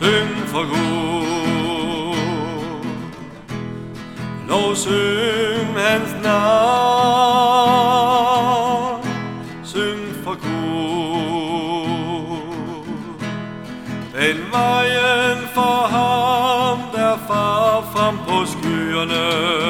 Syng for Gud, lovsyng hans navn. Syng for Gud, den vejen for ham, der far frem på skyerne.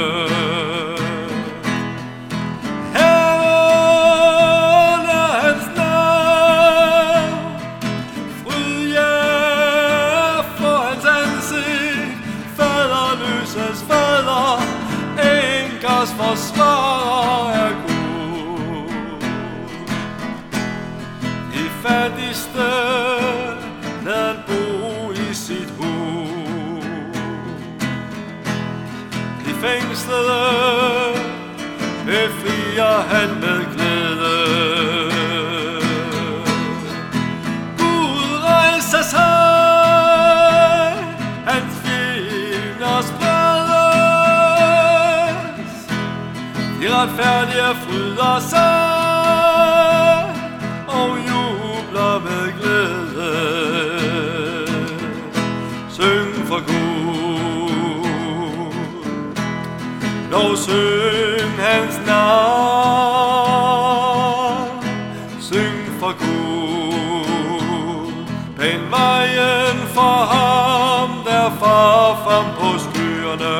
Herren er hans navn, fryd jer for hans ansigt. Faderløses fader, enkers forsvarer er Gud. De fattigste lad han bo i sit hus. De fængslede befrier han med glæde. Gud rejser sig, hans fjender spredes. De retfærdige fryder sig og jubler med glæde. Syng for Gud, lovsyng hans navn. Syng for Gud, pen vejen for ham, der far frem på skyerne.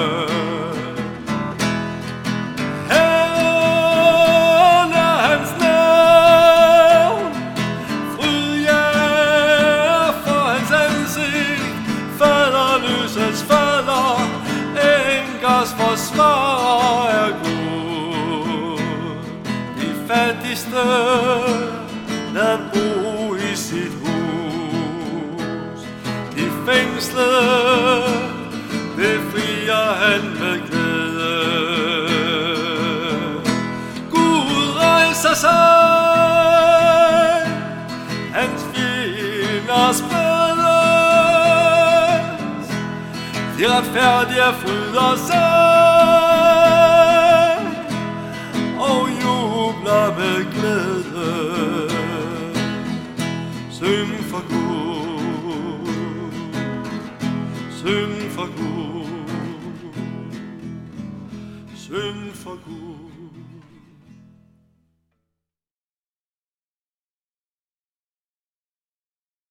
Herren er hans navn, fryd jer for hans ansigt. Faderløses fader, enkers forsvarer er Gud. De fattigste lad han bo i sit hus. De fængslede befrier han med glæde. Gud rejser sig, hans fjender spredes. De retfærdige fryder sig og jubler med glæde. Syng for Gud, syng for Gud, syng for Gud.